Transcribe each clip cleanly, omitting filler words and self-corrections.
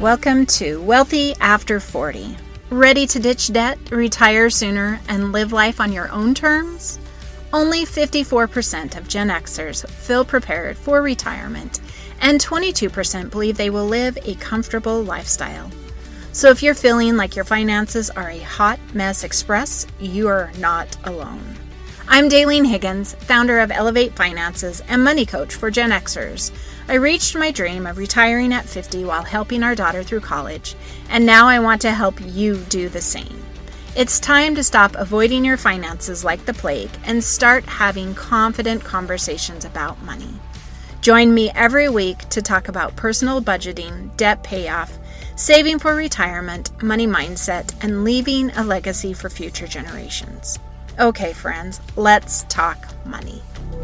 Welcome to Wealthy After 40. Ready to ditch debt, retire sooner, and live life on your own terms? Only 54% of Gen Xers feel prepared for retirement, and 22% believe they will live a comfortable lifestyle. So if you're feeling like your finances are a hot mess express, you are not alone. I'm Daylene Higgins, founder of Elevate Finances and money coach for Gen Xers. I reached my dream of retiring at 50 while helping our daughter through college, and now I want to help you do the same. It's time to stop avoiding your finances like the plague and start having confident conversations about money. Join me every week to talk about personal budgeting, debt payoff, saving for retirement, money mindset, and leaving a legacy for future generations. Okay, friends, let's talk money.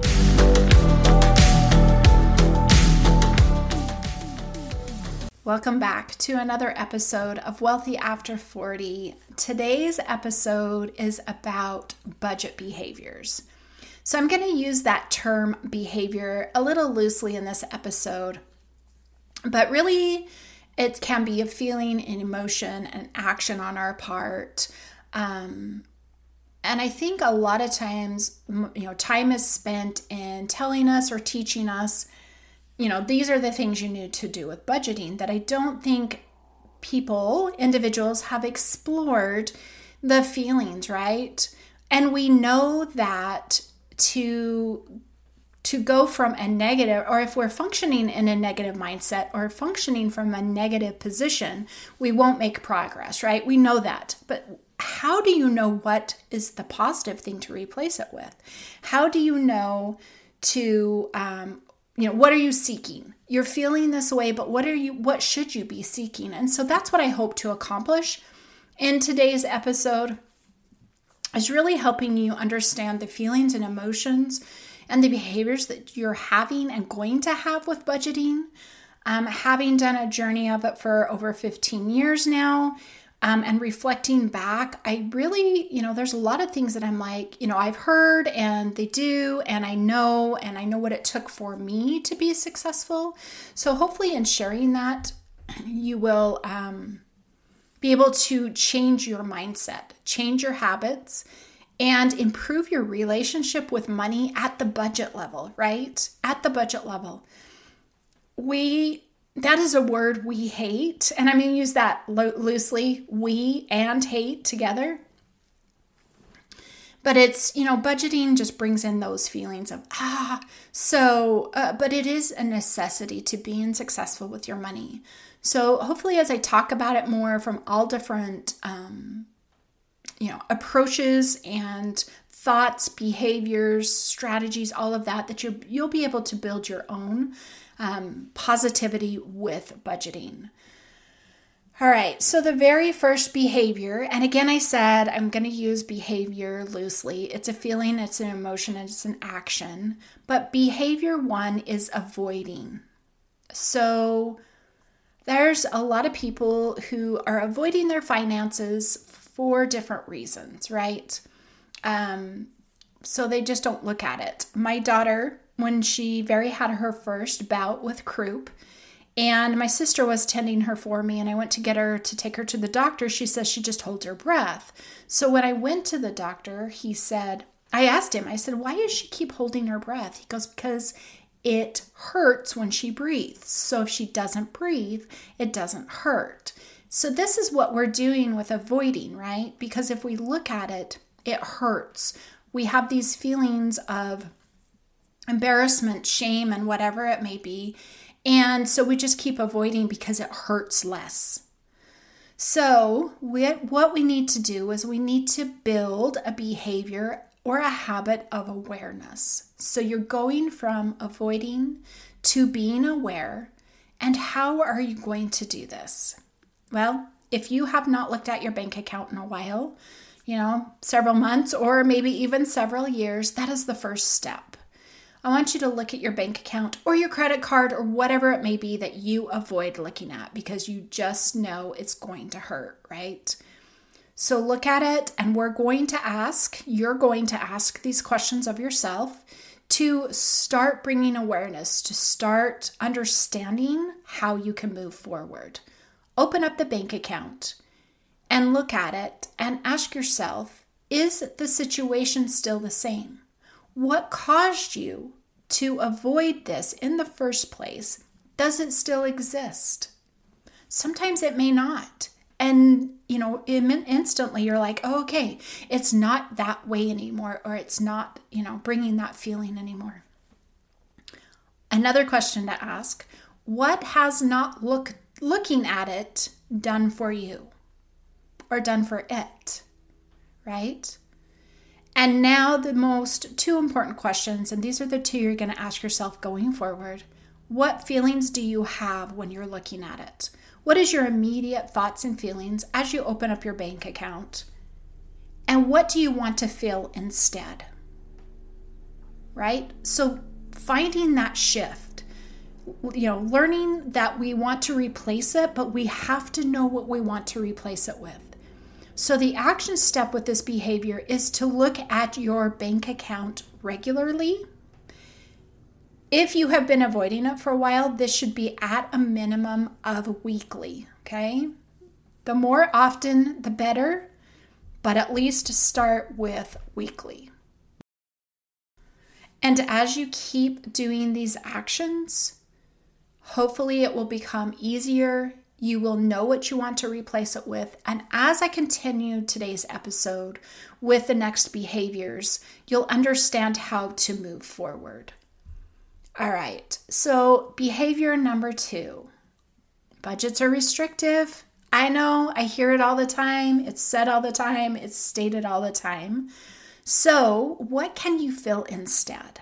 Welcome back to another episode of Wealthy After 40. Today's episode is about budget behaviors. So I'm going to use that term behavior a little loosely in this episode, but really it can be a feeling, an emotion, an action on our part. And I think a lot of times, time is spent in telling us or teaching us, these are the things you need to do with budgeting, that I don't think individuals have explored the feelings, right? And we know that to go from a negative, or if we're functioning in a negative mindset or functioning from a negative position, we won't make progress, right? We know that. But how do you know what is the positive thing to replace it with? How do you know what are you seeking? You're feeling this way, but what should you be seeking? And so that's what I hope to accomplish in today's episode, is really helping you understand the feelings and emotions and the behaviors that you're having and going to have with budgeting. Having done a journey of it for over 15 years now, and reflecting back, I really, there's a lot of things that I'm like, I've heard and they do, and I know what it took for me to be successful. So hopefully in sharing that, you will be able to change your mindset, change your habits, and improve your relationship with money at the budget level, right? At the budget level. That is a word we hate, and I'm going to use that loosely, we and hate together. But it's, budgeting just brings in those feelings of, but it is a necessity to being successful with your money. So hopefully as I talk about it more from all different, approaches and thoughts, behaviors, strategies, all of that you'll be able to build your own positivity with budgeting. All right, so the very first behavior, and again, I said I'm going to use behavior loosely. It's a feeling, it's an emotion, it's an action. But behavior one is avoiding. So there's a lot of people who are avoiding their finances for different reasons, right? So they just don't look at it. My daughter, when she had her first bout with croup, and my sister was tending her for me, and I went to get her to take her to the doctor, she says she just holds her breath. So when I went to the doctor, I asked him, I said, why does she keep holding her breath? He goes, because it hurts when she breathes. So if she doesn't breathe, it doesn't hurt. So this is what we're doing with avoiding, right? Because if we look at it, it hurts. We have these feelings of embarrassment, shame, and whatever it may be. And so we just keep avoiding because it hurts less. So what we need to do is we need to build a behavior or a habit of awareness. So you're going from avoiding to being aware. And how are you going to do this? Well, if you have not looked at your bank account in a while, several months or maybe even several years, that is the first step. I want you to look at your bank account or your credit card or whatever it may be that you avoid looking at because you just know it's going to hurt, right? So look at it, and you're going to ask these questions of yourself to start bringing awareness, to start understanding how you can move forward. open up the bank account and look at it and ask yourself, is the situation still the same? What caused you to avoid this in the first place? Does it still exist? Sometimes it may not. And, instantly you're like, oh, okay, it's not that way anymore, or it's not, bringing that feeling anymore. Another question to ask, what has not looking at it done for you or done for it, right? And now the two important questions, and these are the two you're going to ask yourself going forward. What feelings do you have when you're looking at it? What is your immediate thoughts and feelings as you open up your bank account? And what do you want to feel instead? Right? So finding that shift, learning that we want to replace it, but we have to know what we want to replace it with. So the action step with this behavior is to look at your bank account regularly. If you have been avoiding it for a while, this should be at a minimum of weekly, okay? The more often, the better, but at least start with weekly. And as you keep doing these actions, hopefully it will become easier. You will know what you want to replace it with. And as I continue today's episode with the next behaviors, you'll understand how to move forward. All right, so behavior number 2. Budgets are restrictive. I know, I hear it all the time. It's said all the time. It's stated all the time. So what can you feel instead?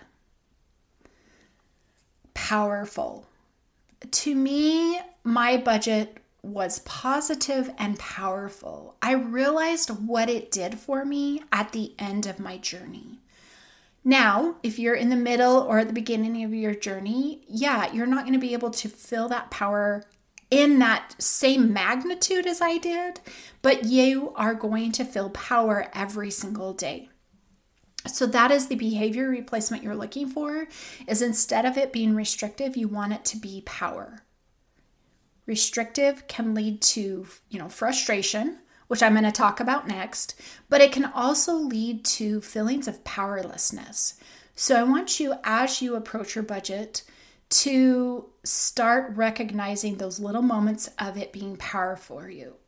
Powerful. To me, my budget was positive and powerful. I realized what it did for me at the end of my journey. Now, if you're in the middle or at the beginning of your journey, you're not going to be able to feel that power in that same magnitude as I did, but you are going to feel power every single day. So that is the behavior replacement you're looking for, is instead of it being restrictive, you want it to be power. Restrictive can lead to, frustration, which I'm going to talk about next, but it can also lead to feelings of powerlessness. So I want you, as you approach your budget, to start recognizing those little moments of it being powerful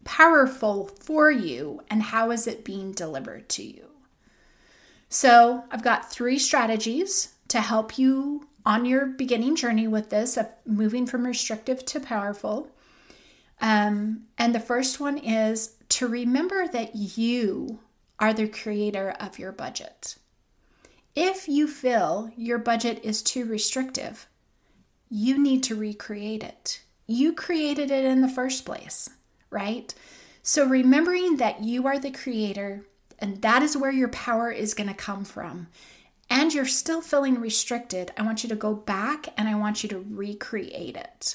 for you, and how is it being delivered to you. So I've got 3 strategies to help you on your beginning journey with this, of moving from restrictive to powerful. And the first one is to remember that you are the creator of your budget. If you feel your budget is too restrictive, you need to recreate it. You created it in the first place, right? So remembering that you are the creator, and that is where your power is going to come from, and you're still feeling restricted, I want you to go back and I want you to recreate it.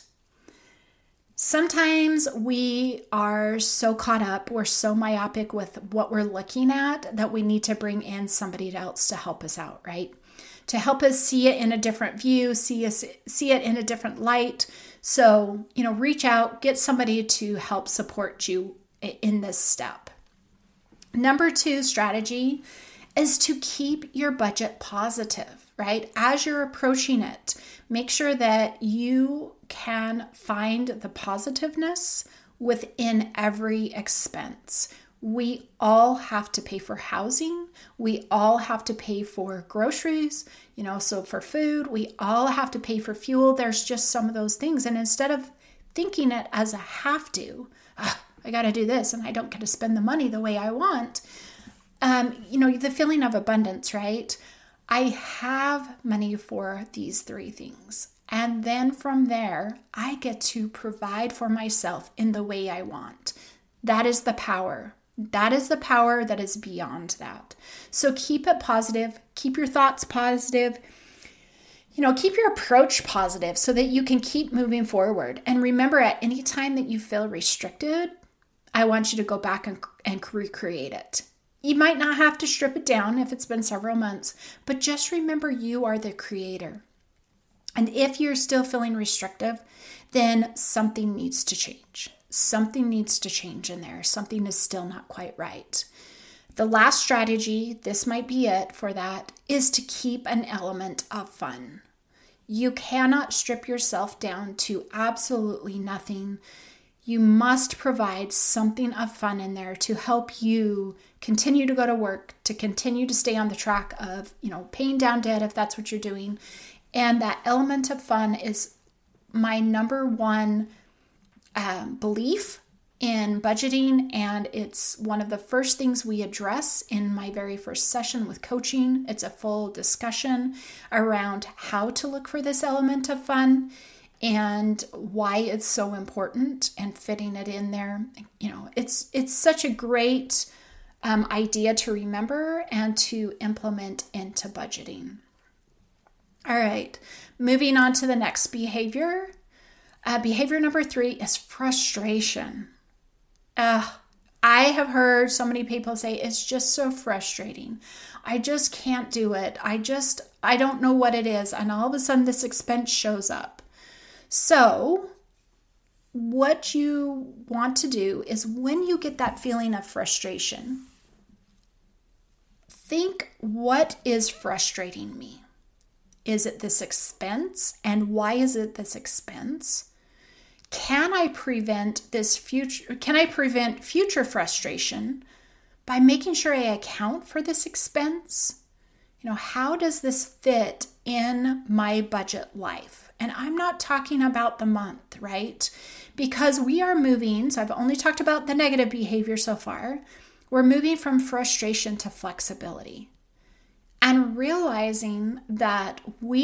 Sometimes we are so caught up, we're so myopic with what we're looking at, that we need to bring in somebody else to help us out, right? To help us see it in a different view, see it in a different light. So, reach out, get somebody to help support you in this step. Number 2 strategy is to keep your budget positive, right? As you're approaching it, make sure that you can find the positiveness within every expense. We all have to pay for housing. We all have to pay for groceries, so for food, we all have to pay for fuel. There's just some of those things. And instead of thinking it as a have to, I got to do this and I don't get to spend the money the way I want, the feeling of abundance, right? I have money for these 3 things. And then from there, I get to provide for myself in the way I want. That is the power. That is the power that is beyond that. So keep it positive. Keep your thoughts positive. Keep your approach positive so that you can keep moving forward. And remember, at any time that you feel restricted, I want you to go back and recreate it. You might not have to strip it down if it's been several months, but just remember you are the creator. And if you're still feeling restrictive, then something needs to change. something needs to change in there. Something is still not quite right. The last strategy, this might be it for that, is to keep an element of fun. You cannot strip yourself down to absolutely nothing. You must provide something of fun in there to help you continue to go to work, to continue to stay on the track of, paying down debt if that's what you're doing. And that element of fun is my number one belief in budgeting, and it's one of the first things we address in my very first session with coaching. It's a full discussion around how to look for this element of fun and why it's so important and fitting it in there. It's such a great idea to remember and to implement into budgeting. All right, moving on to the next behavior. Behavior number 3 is frustration. I have heard so many people say, it's just so frustrating. I just can't do it. I don't know what it is. And all of a sudden this expense shows up. So what you want to do is when you get that feeling of frustration, think, what is frustrating me? Is it this expense? And why is it this expense? Can I prevent future frustration by making sure I account for this expense? How does this fit in my budget life? And I'm not talking about the month, right? Because we are moving, so I've only talked about the negative behavior so far. We're moving from frustration to flexibility. And realizing that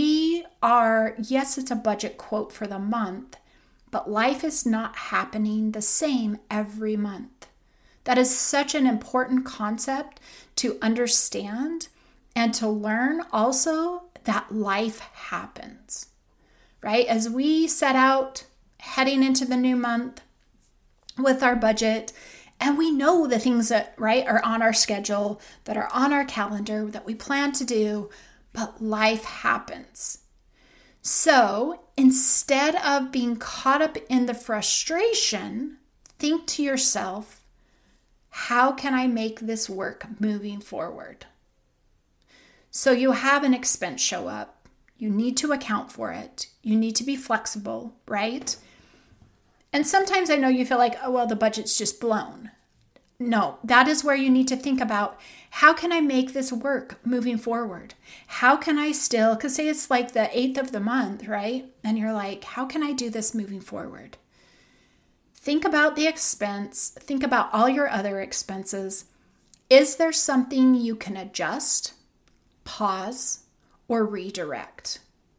yes, it's a budget quote for the month, but life is not happening the same every month. That is such an important concept to understand and to learn also that life happens, right? As we set out heading into the new month with our budget, and we know the things that, are on our schedule, that are on our calendar, that we plan to do, but life happens. So instead of being caught up in the frustration, think to yourself, how can I make this work moving forward? So you have an expense show up. You need to account for it. You need to be flexible, right? And sometimes I know you feel like, the budget's just blown. No, that is where you need to think about, how can I make this work moving forward? How can I still, because say it's like the 8th of the month, right? And you're like, how can I do this moving forward? Think about the expense. Think about all your other expenses. Is there something you can adjust, pause, or redirect?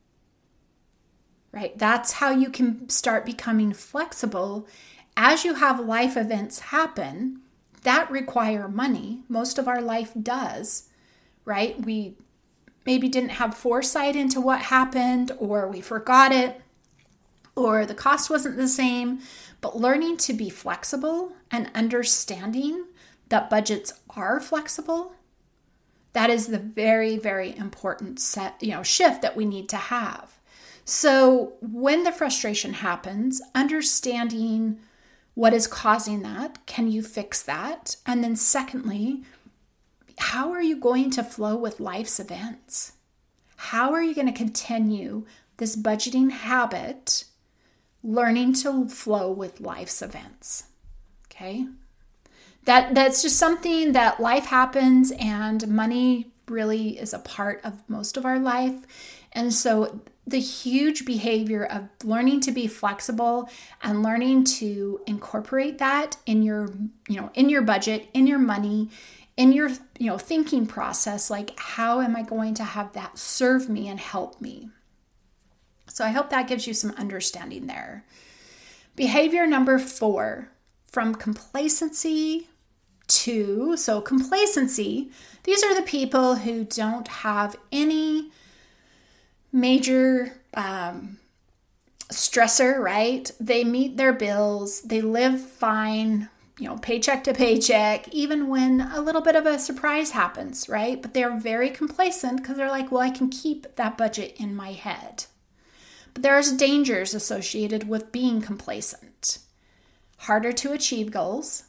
Right? That's how you can start becoming flexible as you have life events happen that require money. Most of our life does, right? We maybe didn't have foresight into what happened, or we forgot it, or the cost wasn't the same. But learning to be flexible and understanding that budgets are flexible, that is the very, very important shift that we need to have. So when the frustration happens, understanding what is causing that, can you fix that? And then secondly, how are you going to flow with life's events? How are you going to continue this budgeting habit, learning to flow with life's events? Okay? That's just something that life happens, and money really is a part of most of our life. And so the huge behavior of learning to be flexible and learning to incorporate that in your budget, in your money, in your, thinking process, like, how am I going to have that serve me and help me? So I hope that gives you some understanding there. Behavior number 4, from complacency complacency, these are the people who don't have any major stressor, right? They meet their bills, they live fine, paycheck to paycheck, even when a little bit of a surprise happens, right? But they're very complacent because they're like, I can keep that budget in my head. But there's dangers associated with being complacent. harder to achieve goals.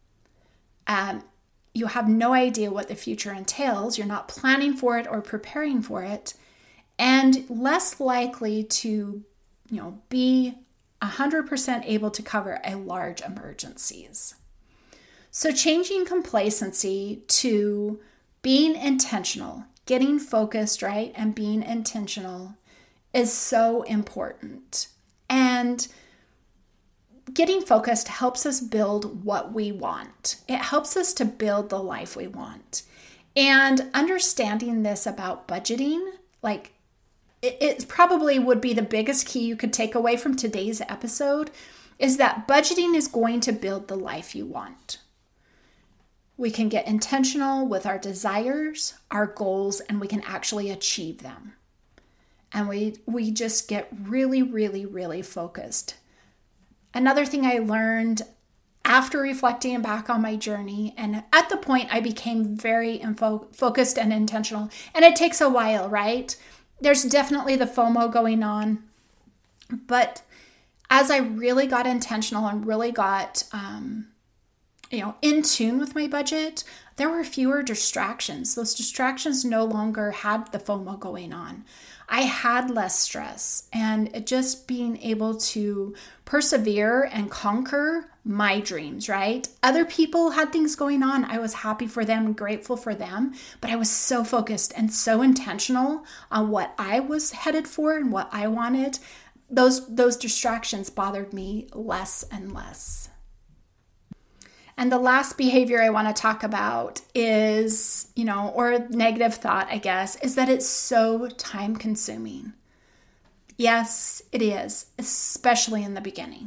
You have no idea what the future entails. You're not planning for it or preparing for it, and less likely to, be 100% able to cover a large emergencies. So changing complacency to being intentional, getting focused, right, and being intentional is so important. And getting focused helps us build what we want. It helps us to build the life we want. And understanding this about budgeting, it probably would be the biggest key you could take away from today's episode, is that budgeting is going to build the life you want. We can get intentional with our desires, our goals, and we can actually achieve them. And we just get really, really, really focused. Another thing I learned after reflecting back on my journey, and at the point I became very focused and intentional, and it takes a while, right? There's definitely the FOMO going on, but as I really got intentional and really got, in tune with my budget, there were fewer distractions. Those distractions no longer had the FOMO going on. I had less stress, and just being able to persevere and conquer my dreams, right? Other people had things going on. I was happy for them and grateful for them, but I was so focused and so intentional on what I was headed for and what I wanted. Those distractions bothered me less and less. And the last behavior I want to talk about is, or negative thought, I guess, is that it's so time consuming. Yes, it is, especially in the beginning.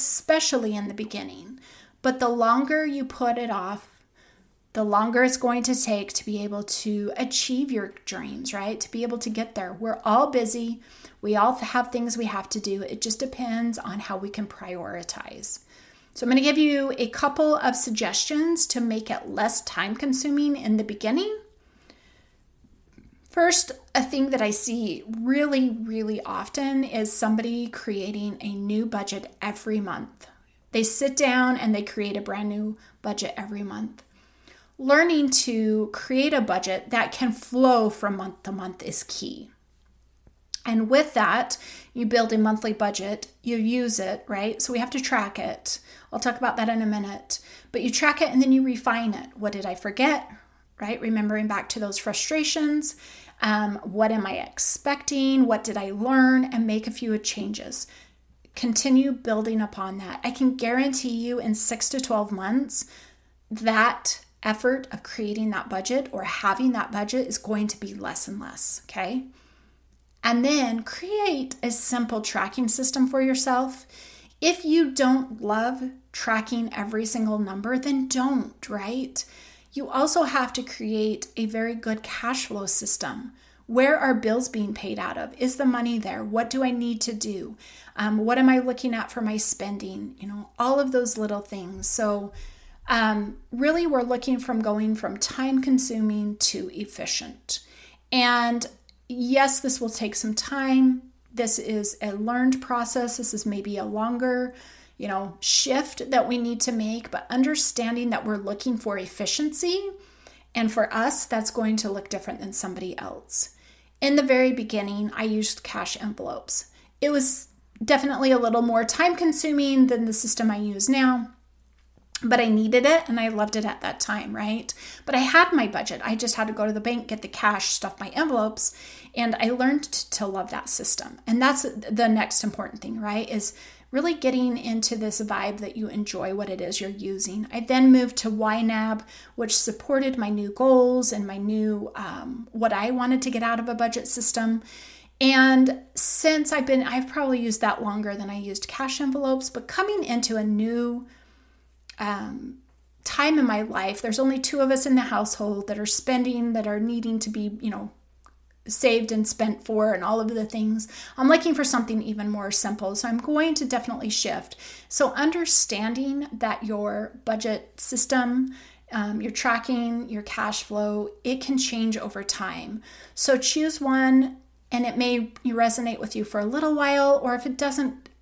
But the longer you put it off, the longer it's going to take to be able to achieve your dreams, right? To be able to get there. We're all busy. We all have things we have to do. It just depends on how we can prioritize. So I'm going to give you a couple of suggestions to make it less time consuming in the beginning. First, a thing that I see really, really often is somebody creating a new budget every month. They sit down and they create a brand new budget every month. Learning to create a budget that can flow from month to month is key. And with that, you build a monthly budget, you use it, right? So we have to track it. I'll talk about that in a minute. But you track it and then you refine it. What did I forget, right? Remembering back to those frustrations. What am I expecting? What did I learn? And make a few changes. Continue building upon that. I can guarantee you in 6 to 12 months, that effort of creating that budget or having that budget is going to be less and less, okay? And then create a simple tracking system for yourself. If you don't love tracking every single number, then don't, right? You also have to create a very good cash flow system. Where are bills being paid out of? Is the money there? What do I need to do? What am I looking at for my spending? All of those little things. So really we're looking from going from time consuming to efficient. And yes, this will take some time. This is a learned process. This is maybe a longer, shift that we need to make, but understanding that we're looking for efficiency. And for us, that's going to look different than somebody else. In the very beginning, I used cash envelopes. It was definitely a little more time consuming than the system I use now, but I needed it and I loved it at that time, right? But I had my budget. I just had to go to the bank, get the cash, stuff my envelopes, and I learned to love that system. And that's the next important thing, right? Is really getting into this vibe that you enjoy what it is you're using. I then moved to YNAB, which supported my new goals and my new, what I wanted to get out of a budget system. And since I've probably used that longer than I used cash envelopes, but coming into a new time in my life, there's only 2 of us in the household that are spending, that are needing to be, saved and spent for, and all of the things. I'm looking for something even more simple. So I'm going to definitely shift. So understanding that your budget system, your tracking, your cash flow, it can change over time. So choose one, and it may resonate with you for a little while, or if it doesn't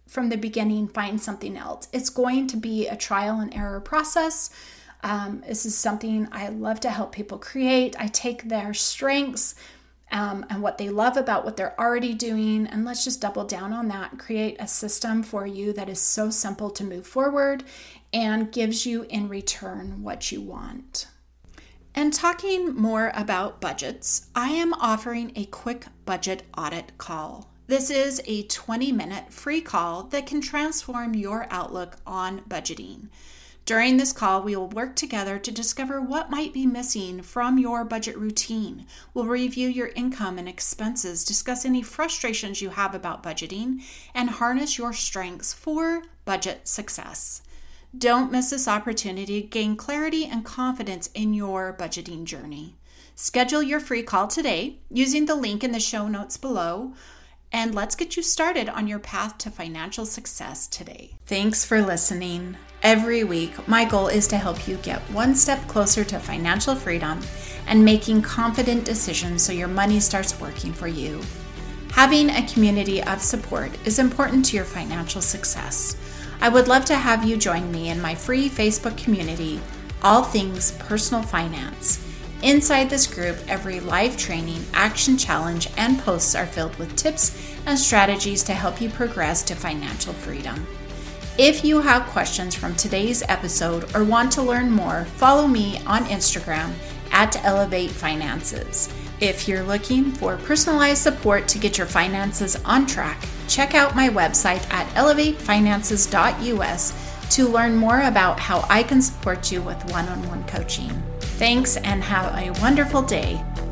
from the beginning find something else. It's going to be a trial and error process. This is something I love to help people create. I take their strengths and what they love about what they're already doing, and let's just double down on that and create a system for you that is so simple to move forward and gives you in return what you want. And talking more about budgets, I am offering a quick budget audit call. This is a 20-minute free call that can transform your outlook on budgeting. During this call, we will work together to discover what might be missing from your budget routine. We'll review your income and expenses, discuss any frustrations you have about budgeting, and harness your strengths for budget success. Don't miss this opportunity to gain clarity and confidence in your budgeting journey. Schedule your free call today using the link in the show notes below. And let's get you started on your path to financial success today. Thanks for listening. Every week, my goal is to help you get one step closer to financial freedom and making confident decisions so your money starts working for you. Having a community of support is important to your financial success. I would love to have you join me in my free Facebook community, All Things Personal Finance. Inside this group, every live training, action challenge, and posts are filled with tips and strategies to help you progress to financial freedom. If you have questions from today's episode or want to learn more, follow me on Instagram at Elevate Finances. If you're looking for personalized support to get your finances on track, check out my website at elevatefinances.us to learn more about how I can support you with one-on-one coaching. Thanks and have a wonderful day.